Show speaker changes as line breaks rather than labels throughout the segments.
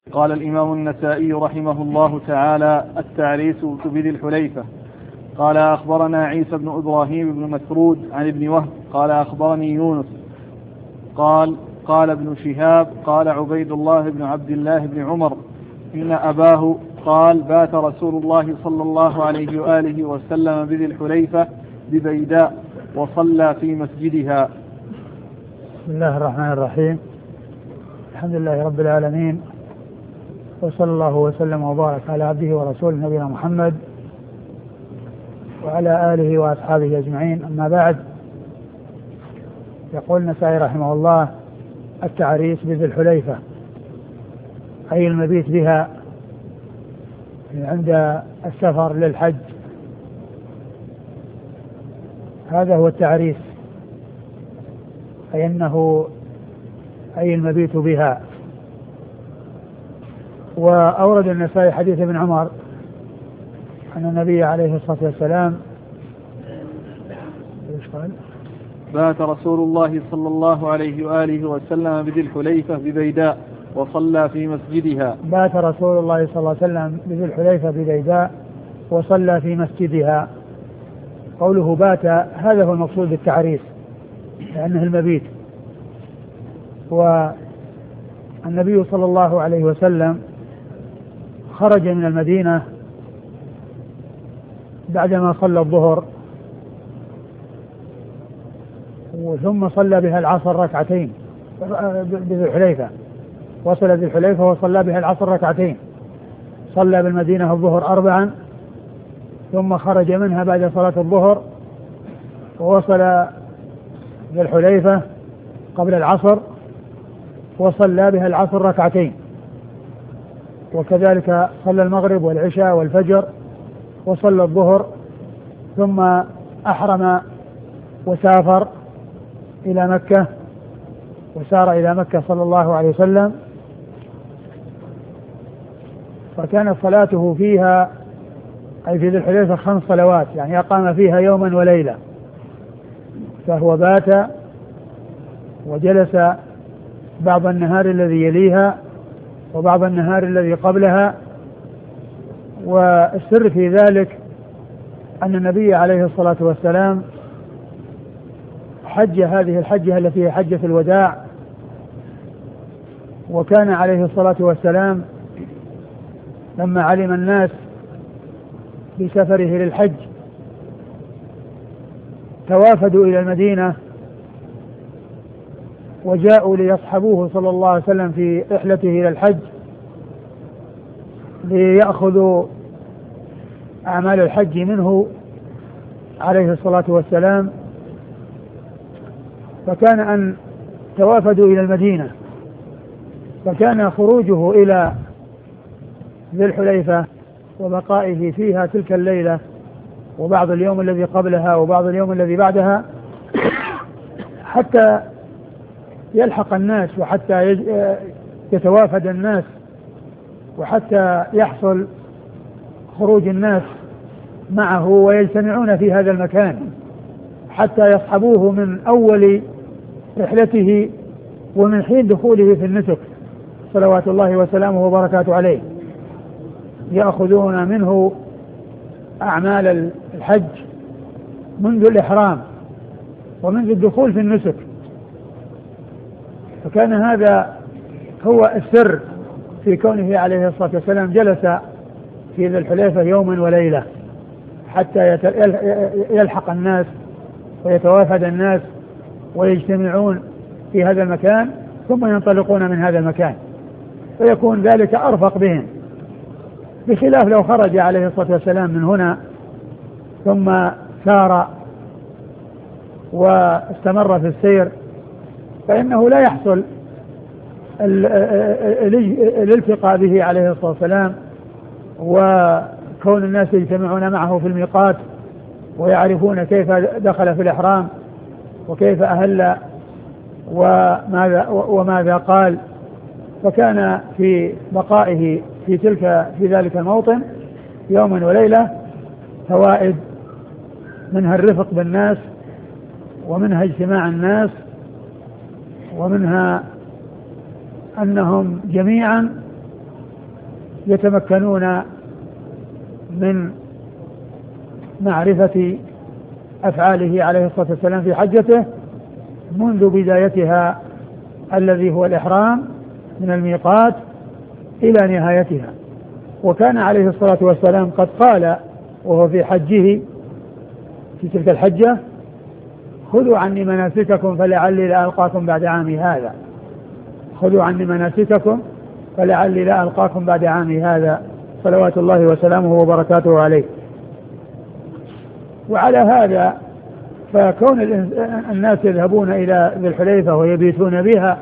قال الإمام النسائي رحمه الله تعالى: التعريس بذي الحليفة. قال: أخبرنا عيسى بن إبراهيم بن مسرود عن ابن وهب قال: أخبرني يونس قال ابن شهاب قال عبيد الله بن عبد الله بن عمر إن أباه قال: بات رسول الله صلى الله عليه وآله وسلم بذي الحليفة ببيداء وصلى في مسجدها.
بسم الله الرحمن الرحيم. الحمد لله رب العالمين، وصلى الله وسلم وبارك على عبده ورسوله نبينا محمد وعلى آله وأصحابه أجمعين. أما بعد، يقول النسائي رحمه الله: التعريس بذي الحليفة، أي المبيت بها عند السفر للحج، هذا هو التعريس، أي المبيت بها. وأورد النسائي حديث ابن عمر أن النبي عليه الصلاة والسلام قال:
بات رسول الله صلى الله عليه وآله وسلم بذي الحليفة ببيداء وصلى في مسجدها.
بات رسول الله صلى الله عليه وسلم بذي الحليفة ببيداء وصلى في مسجدها. قوله بات هذا هو المقصود بالتعريس، لأنه المبيت. والنبي صلى الله عليه وسلم خرج من المدينة بعدما صلى الظهر، ثم صلى بها العصر ركعتين بذي الحليفة. وصل ذي الحليفة وصلى بها العصر ركعتين، صلى بالمدينة الظهر 4، ثم خرج منها بعد صلاة الظهر ووصل ذي الحليفة قبل العصر وصلى بها العصر ركعتين، وكذلك صلى المغرب والعشاء والفجر وصلى الظهر، ثم أحرم وسافر إلى مكة، وسار إلى مكة صلى الله عليه وسلم. فكانت صلاته فيها أي في ذي الحليفة 5 صلوات، يعني أقام فيها يوما وليلة. فهو بات وجلس بعض النهار الذي يليها وبعض النهار الذي قبلها. والسر في ذلك أن النبي عليه الصلاة والسلام حج هذه الحجة التي هي حجة الوداع، وكان عليه الصلاة والسلام لما علم الناس بسفره للحج توافدوا إلى المدينة وجاءوا ليصحبوه صلى الله عليه وسلم في رحلته إلى الحج ليأخذوا أعمال الحج منه عليه الصلاة والسلام. فكان أن توافدوا إلى المدينة، فكان خروجه إلى ذي الحليفة وبقائه فيها تلك الليلة وبعض اليوم الذي قبلها وبعض اليوم الذي بعدها حتى يلحق الناس وحتى يتوافد الناس وحتى يحصل خروج الناس معه ويجتمعون في هذا المكان حتى يصحبوه من أول رحلته ومن حين دخوله في النسك صلوات الله وسلامه وبركاته عليه، يأخذون منه أعمال الحج منذ الإحرام ومنذ الدخول في النسك. فكان هذا هو السر في كونه عليه الصلاة والسلام جلس في ذي الحليفة يوما وليلة حتى يلحق الناس ويتوافد الناس ويجتمعون في هذا المكان ثم ينطلقون من هذا المكان، فيكون ذلك أرفق بهم، بخلاف لو خرج عليه الصلاة والسلام من هنا ثم سار واستمر في السير فإنه لا يحصل الالتقاء به عليه الصلاة والسلام، وكون الناس يجتمعون معه في الميقات ويعرفون كيف دخل في الإحرام وكيف أهل وماذا قال. فكان في بقائه في ذلك الموطن يوما وليلة فوائد، منها الرفق بالناس ومنها اجتماع الناس ومنها أنهم جميعا يتمكنون من معرفة أفعاله عليه الصلاة والسلام في حجته منذ بدايتها الذي هو الإحرام من الميقات إلى نهايتها. وكان عليه الصلاة والسلام قد قال وهو في حجه في تلك الحجة: خذوا عني مناسككم فلعلي لا ألقاكم بعد عامي هذا. خذوا عني مناسككم فلعلي لا ألقاكم بعد عامي هذا، صلوات الله وسلامه وبركاته عليه. وعلى هذا فكون الناس يذهبون إلى ذي الحليفة ويبيتون بها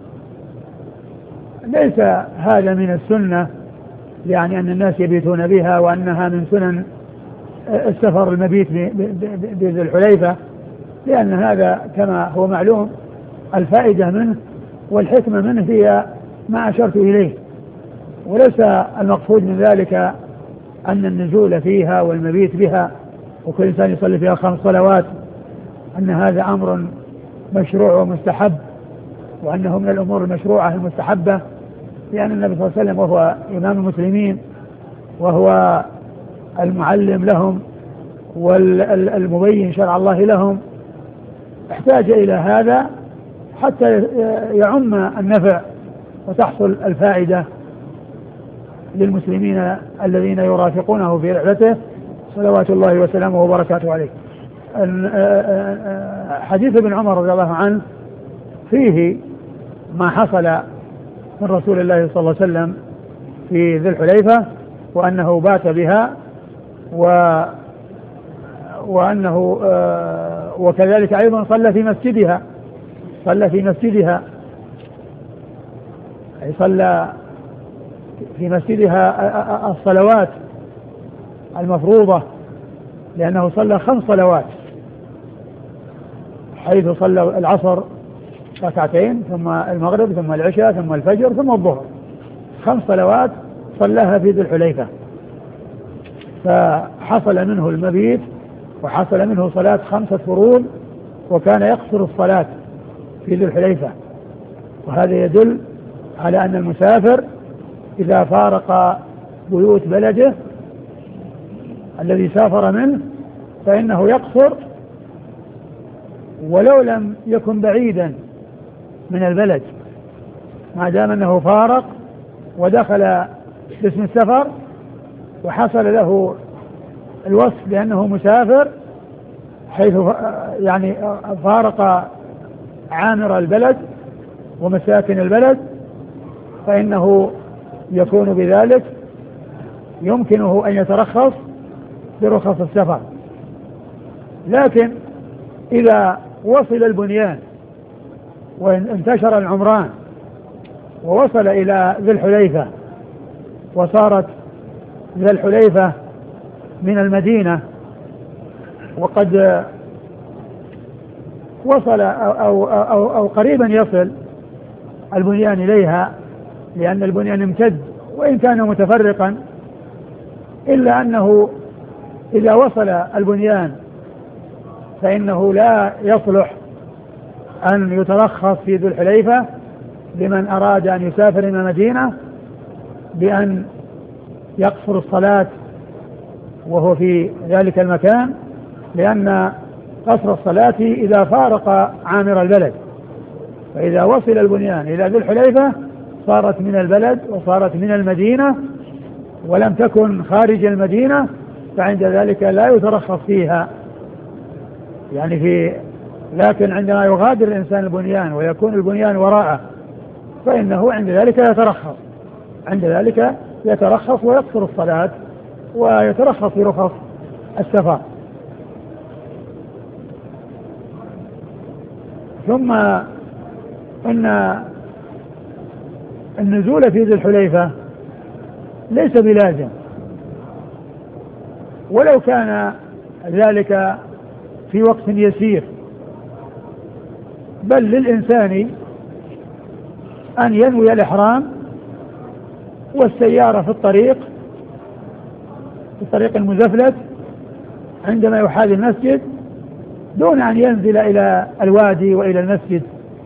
ليس هذا من السنة، يعني أن الناس يبيتون بها وأنها من سنن السفر المبيت بذي الحليفة، لأن هذا كما هو معلوم الفائدة منه والحكمة منه هي ما أشرت إليه، وليس المقصود من ذلك أن النزول فيها والمبيت بها وكل إنسان يصلي فيها 5 صلوات أن هذا أمر مشروع ومستحب، وأنه من الأمور المشروعة المستحبة، لأن النبي صلى الله عليه وسلم وهو إمام المسلمين وهو المعلم لهم والمبين شرع الله لهم احتاج إلى هذا حتى يعم النفع وتحصل الفائدة للمسلمين الذين يرافقونه في رحلته صلوات الله وسلامه وبركاته عليه. حديث ابن عمر رضي الله عنه فيه ما حصل من رسول الله صلى الله عليه وسلم في ذي الحليفة، وأنه بات بها وأنه وكذلك أيضا صلى في مسجدها أي صلى في مسجدها الصلوات المفروضة، لأنه صلى 5 صلوات، حيث صلى العصر 2 ثم المغرب ثم العشاء ثم الفجر ثم الظهر، 5 صلوات صلاها في ذي الحليفة. فحصل منه المبيت وحصل منه صلاة 5 فروض، وكان يقصر الصلاة في ذي الحليفة. وهذا يدل على أن المسافر إذا فارق بيوت بلده الذي سافر منه فإنه يقصر ولو لم يكن بعيدا من البلد، ما دام أنه فارق ودخل باسم السفر وحصل له الوصف بأنه مسافر، حيث يعني فارق عامر البلد ومساكن البلد، فإنه يكون بذلك يمكنه أن يترخص برخص السفر. لكن إذا وصل البنيان وانتشر العمران ووصل إلى ذي الحليفة وصارت ذي الحليفة من المدينة وقد وصل أو قريبا يصل البنيان إليها، لأن البنيان امتد وإن كان متفرقا، إلا أنه إذا وصل البنيان فإنه لا يصلح أن يترخص في ذي الحليفة لمن أراد أن يسافر إلى المدينة بأن يقصر الصلاة وهو في ذلك المكان، لأن قصر الصلاة إذا فارق عامر البلد، فإذا وصل البنيان إلى ذي الحليفة صارت من البلد وصارت من المدينة ولم تكن خارج المدينة، فعند ذلك لا يترخص فيها يعني لكن عندما يغادر الإنسان البنيان ويكون البنيان وراءه فإنه عند ذلك يترخص ويقصر الصلاة ويترخص برخص السفر. ثم أن النزول في ذي الحليفة ليس بلازم، ولو كان ذلك في وقت يسير، بل للإنسان أن ينوي الإحرام والسيارة في الطريق المزفلت عندما يحاذي المسجد دون أن ينزل إلى الوادي وإلى المسجد،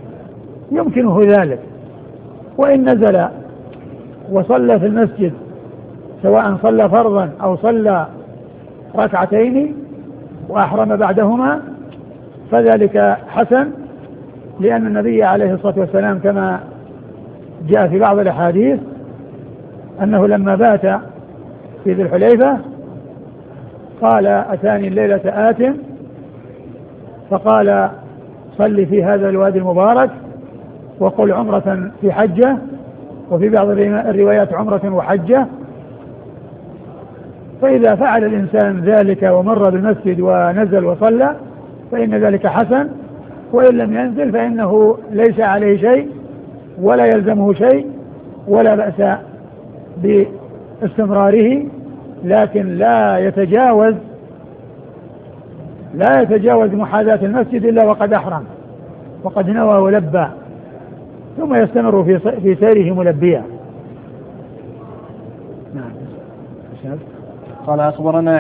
يمكنه ذلك. وإن نزل وصلى في المسجد سواء صلى فرضا أو صلى ركعتين وأحرم بعدهما فذلك حسن، لأن النبي عليه الصلاة والسلام كما جاء في بعض الأحاديث أنه لما بات في ذي الحليفة قال أتاني الليلة آت فقال صل في هذا الوادي المبارك وقل عمرة في حجة، وفي بعض الروايات عمرة وحجة. فإذا فعل الإنسان ذلك ومر بالمسجد ونزل وصلى فإن ذلك حسن، وإن لم ينزل فإنه ليس عليه شيء ولا يلزمه شيء ولا بأس باستمراره، لكن لا يتجاوز محاذاة المسجد إلا وقد أحرم وقد نوى ولبى، ثم يستمر في سيره ملبيا.
قال أخبرنا